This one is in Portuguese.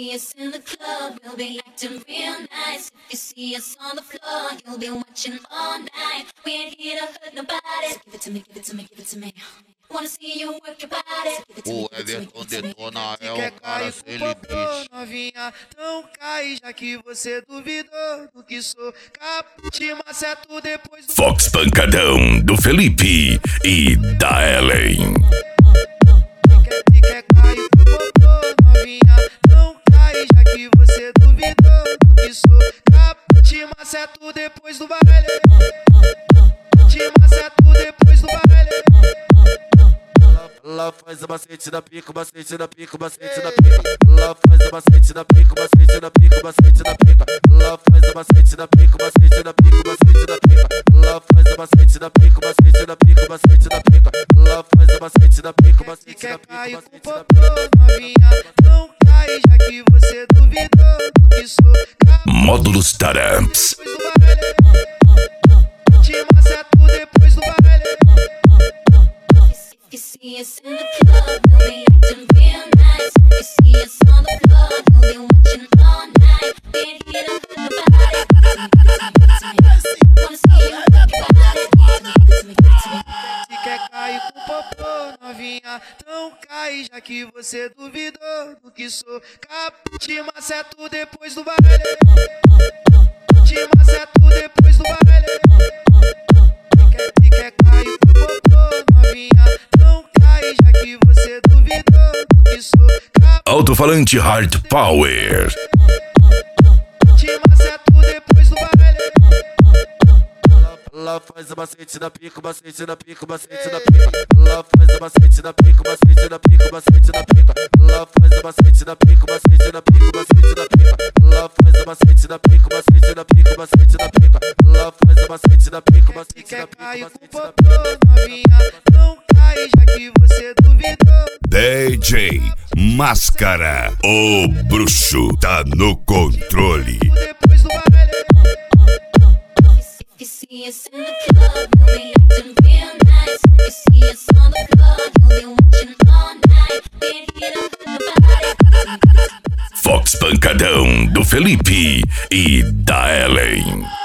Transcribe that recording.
see us in the club, we'll be acting real nice. If you see us on the floor, you'll be watching all night. We ain't here to hurt nobody. So give it to me, give it to me, give it to me. Wanna see you work your body. So give it to me, O Everton detona é um cara sem popô, limite. novinha, não cai, já que você duvidou do que sou. Te maceto depois do Fox Pancadão do Felipe e da Ellen. quer cair pro popô, novinha, não cai, já que você duvidou do que sou. Te maceto depois do baile. Te maceto depois do baile. Lá faz o macete da pica, macete da pica, macete da pica. Lá faz o macete da pica, macete da pica, macete da pica. Lá faz o macete da pica, macete da pica, macete da pica. Lá faz o macete da pica, macete da pica, macete da pica. Lá faz o macete da pica, macete da pica, Caiu com macete da popô, novinha, não cai, já que você duvidou do que sou. Módulos Taramps. Depois do baile. Te maceto depois do baile. If you see us in the club, we'll be acting real nice. If you see us on the floor, you'll be watching all night. We ain't here to hurt nobody. Wanna see you work your body. Give it to me, give it to me. Se quer cair com popô, novinha, não cai, já que você duvidou do que sou. Te maceto depois do baile. Te maceto depois do baile. Se quer cair com popô, novinha, não cai, já que você duvidou do que sou. Alto-falante Hard Power. Te maceto depois do baile. Lá faz o macete da pica, macete da pica, macete da pica. Lá faz o macete da pica, macete da pica, macete da pica. Lá faz o macete da pica, macete da pica, macete da pica. Lá faz o macete da pica, macete da pica, macete da pica. Lá faz o macete da pica, macete da pica, Caiu com macete da popô, novinha, não cai, já que você duvidou. DJ Máscara. O bruxo tá no controle. Depois do baile. If you see us in the club, we'll be acting real nice. If you see us on the floor, you'll be watching all night. We ain't here to hurt nobody. Fox Pancadão do Felipe e da Ellen.